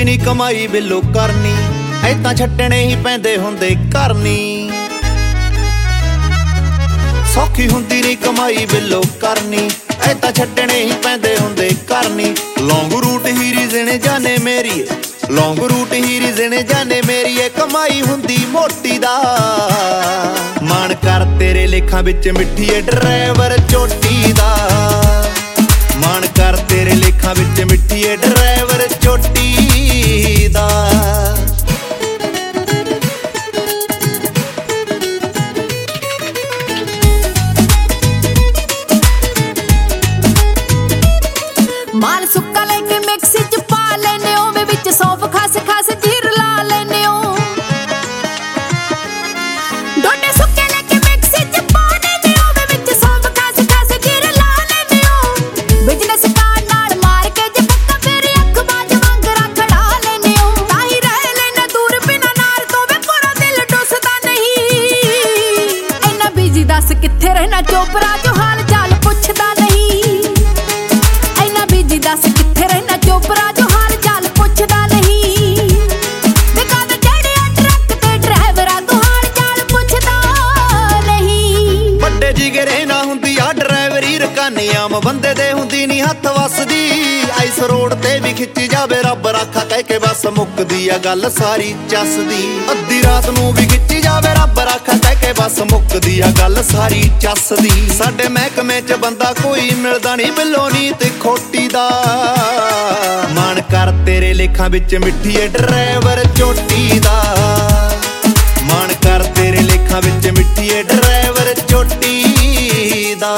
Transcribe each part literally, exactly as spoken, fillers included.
ਨੀ ਕਮਾਈ ਬਿੱਲੋ ਕਰਨੀ, ਐਦਾਂ ਛੱਡਣੇ ਹੀ ਪੈਂਦੇ ਹੁੰਦੇ ਘਰ ਨੀ। ਸੌਖੀ ਹੁੰਦੀ ਨੀ ਕਮਾਈ ਬਿੱਲੋ ਕਰਨੀ, ਐਦਾਂ ਛੱਡਣੇ ਹੀ ਪੈਂਦੇ ਹੁੰਦੇ ਘਰ ਨੀ। ਲੌਂਗ ਰੂਟ ਹੀ ਰੀਜ਼ਨ ਜਾਣੇ ਮੇਰੀ, ਲੌਂਗ ਰੂਟ ਹੀ ਰੀਜ਼ਨ ਜਾਣੇ ਮੇਰੀ, ਏ ਕਮਾਈ ਹੁੰਦੀ ਮੋਟੀ ਦਾ। ਮਾਣ ਕਰ ਤੇਰੇ ਲੇਖਾਂ ਵਿੱਚ ਮਿੱਠੀ ਏ ਡਰਾਈਵਰ ਚੋਟੀ ਦਾ, ਮਾਣ ਕਰ ਤੇਰੇ ਲੇਖਾਂ ਵਿੱਚ ਮਿੱਠੀ ਏ ਡਰਾਈਵਰ ਚੋਟੀ ਦਾ। ਮਾਲ ਸੁੱਕਾ ਲੈ ਕੇ ਮਿਕਸੀ ਚ ਪਾ ਲੈਨੇ ਓ, ਵੇ ਵਿੱਚ ਸੌਂਫ ਖਸ ਖਸ ਜੀਰ ਲਾ ਲੈਨੇ ਓ। ਡੋਡੇ ਸੁੱਕੇ ਲੈ ਕੇ ਮਿਕਸੀ ਚ ਪਾ ਲੈਨੇ ਓ, ਵੇ ਵਿੱਚ ਸੌਂਫ ਖਸ ਖਸ ਜੀਰ ਲਾ ਲੈਨੇ ਓ। ਬਿਜ਼ਨਸ ਕਾਰਡ ਨਾਲ ਮਾਰ ਕੇ ਜੇ ਪੱਕਾ ਤੇਰੀ ਅੱਖ ਬਾਜ ਵਾਂਗਰਾ ਖੜਾ ਲੈਨੇ ਓ। ਤਾਂ ਹੀ ਰਹਿ ਲੈਣਾ ਦੂਰ ਬਿਨਾਂ ਨਾਰ ਤੋਂ, ਵੇ ਪੂਰਾ ਦਿਲ ਡੁੱਸਦਾ ਨਹੀਂ। ਇੰਨਾ ਬਿਜੀ ਦੱਸ ਕਿੱਥੇ ਰਹਿਣਾ ਚੋਪਰਾ ਜੋ ਹਾਲ ਚਾਲ ਪੁੱਛਦਾ ਨਹੀਂ। ਦੱਸ ਕਿੱਥੇ ਰਹਿਣਾ ਚੋਪਰਾ ਜੋ ਹਾਲ ਚਾਲ ਪੁੱਛਦਾ ਨਹੀਂ। ਦਿਖਾ ਦੇ ਚੜਿਆ ਟਰੱਕ ਤੇ ਡਰਾਈਵਰਾਂ ਤੋਂ ਹਾਲ ਚਾਲ ਪੁੱਛਦਾ ਨਹੀਂ। ਵੱਡੇ ਜਿਗਰੇ ਨਾ ਹੁੰਦੀ ਆ ਡਰਾਈਵਰੀ ਰਕਾਨੀ, ਆਮ ਬੰਦੇ ਦੇ ਹੁੰਦੀ ਨੀ ਹੱਥ ਵੱਸਦੀ। ਆਈਸ ਰੋਡ ਤੇ ਵੀ ਖਿੱਚੀ ਜਾਵੇ ਰੱਬ ਰਾਖਾ ਕਹਿ ਕੇ ਬਸ ਮੁੱਕਦੀ ਆ ਗੱਲ ਸਾਰੀ ਚੱਸਦੀ। ਅੱਧੀ ਰਾਤ ਨੂੰ ਵੀ ਖਿੱਚੀ ਜਾਵੇ ਰੱਬ ਰਾਖਾ ਕਹਿ ਕੇ ਬਸ ਮੁੱਕਦੀ ਆ ਗੱਲ ਸਾਰੀ ਚੱਸਦੀ। ਸਾਡੇ ਮਹਿਕਮੇ ਚ ਬੰਦਾ ਕੋਈ ਮਿਲਦਾ ਨੀ ਬਿੱਲੋ ਨੀ ਤੇ ਖੋਟੀ ਦਾ। ਮਾਣ ਕਰ ਤੇਰੇ ਲੇਖਾਂ ਵਿੱਚ ਮਿੱਠੀ ਏ ਡਰਾਈਵਰ ਚੋਟੀ ਦਾ, ਮਾਣ ਕਰ ਤੇਰੇ ਲੇਖਾਂ ਵਿੱਚ ਮਿੱਠੀ ਏ ਡਰਾਈਵਰ ਚੋਟੀ ਦਾ।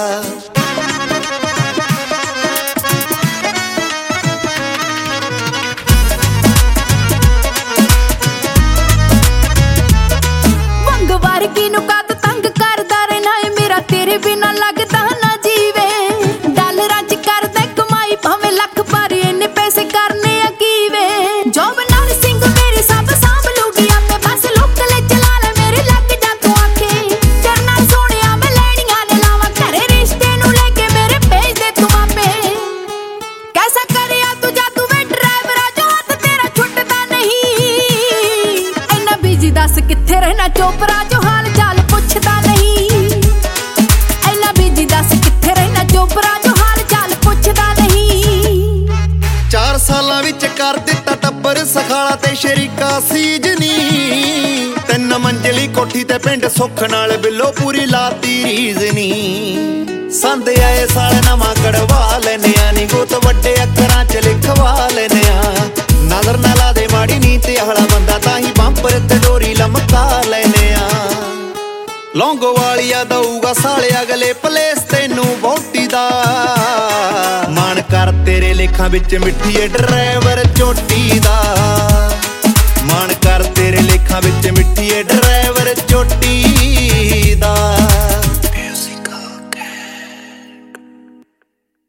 ਵੰਗਵਾਰ ਕੀ ਨੂੰ ਕਦ ਤੰਗ ਕਰਦਾ ਰਹਿਣਾ ਏ ਮੇਰਾ, ਤੇਰੇ ਬਿਨਾਂ ਲੱਗਦਾ ਨਾ ਜੀਵੇ। ਡਾਲਰਾਂ ਚ ਕਰਦਾ ਕਮਾਈ ਭਾਵੇਂ ਲੱਖ, ਪਰ ਇੰਨੇ ਪੈਸੇ ਕਰਨੇ ਆ ਕੀਵੇ। ਜੋਬ ਨਾਲ ਸਿੰਘ ਮੇਰੀ ਸਭ ਸਾਂਭ ਲੂਗੀ ਆਪੇ, ਬਸ ਲੋਕਲ ਚਲਾ ਲੈ ਮੇਰੇ ਲੱਗ ਜਾ ਤੂੰ ਆਖੇ। ਚਰਨਾ ਸੋਹਣਿਆ ਮੈਂ ਲੈਣੀਆਂ ਨੇ ਲਾਵਾਂ, ਘਰੇ ਰਿਸ਼ਤੇ ਨੂੰ ਲੈ ਕੇ ਮੇਰੇ ਭੇਜ ਦੇ ਤੂੰ ਆਪੇ। ਕੈਸਾ ਕਰਿਆ ਤੂੰ ਜਾ ਤੂੰ ਵੇ ਡਰਾਈਵਰਾ ਜੋ ਹੱਥ ਤੇਰਾ ਛੁੱਟਦਾ ਨਹੀਂ। ਇੰਨਾ ਬਿਜੀ ਦੱਸ ਕਿੱਥੇ ਰਹਿਣਾ ਚੋਪਰਾ ਜੋ ਹਾਲ ਚਾਲ ਪੁੱਛਦਾ ਨਹੀਂ। ਇੰਨਾ ਬਿਜੀ ਦੱਸ ਕਿੱਥੇ ਰਹਿਣਾ ਚੋਪਰਾ ਜੋ ਹਾਲ ਚਾਲ ਪੁੱਛਦਾ ਨਹੀਂ। ਚਾਰ ਸਾਲਾਂ ਵਿੱਚ ਕਰ ਦਿੱਤਾ ਟੱਬਰ ਸਖਾਲਾ ਤੇ ਸ਼ਰੀਕਾ ਸੀਜਨੀ। ਤਿੰਨ ਮੰਜ਼ਲੀ ਕੋਠੀ ਤੇ ਪਿੰਡ ਸੁੱਖ ਨਾਲ ਬਿੱਲੋ ਪੂਰੀ ਲਾਤੀ ਰੀਜ਼ਨੀ। ਸੰਦ ਆਏ ਸਾਲ ਨਵਾਂ ਕਢਵਾ ਲੈਨੇ ਆ ਨੀ, ਗੋਤ ਵੱਡੇ ਅੱਖਰਾਂ ਚ ਲਿਖਵਾ ਲੈਨੇ ਆ। ਨਜ਼ਰ ਨਾ ਲਾ ਦੇ ਮਾੜੀ ਨੀ ਤੇ ਅਹਲਾ ਬੰਦਾ, ਤਾਂ ਹੀ ਬੰਪਰ ਤੇ ਡੋਰੀ ਲਮਕਾ ਲੈਨੇ ਆ। ਲੌਂਗੋ ਵਾਲੀਆ ਦਊਗਾ ਸਾਲੇ ਅਗਲੇ ਪਲੇਸ ਤੈਨੂੰ ਵੋਟੀ ਦਾ। ਮਾਣ ਕਰ ਤੇਰੇ ਲੇਖਾਂ ਵਿੱਚ ਮਿੱਠੀ ਏ ਡਰਾਈਵਰ ਚੋਟੀ ਦਾ, ਮਾਣ ਕਰ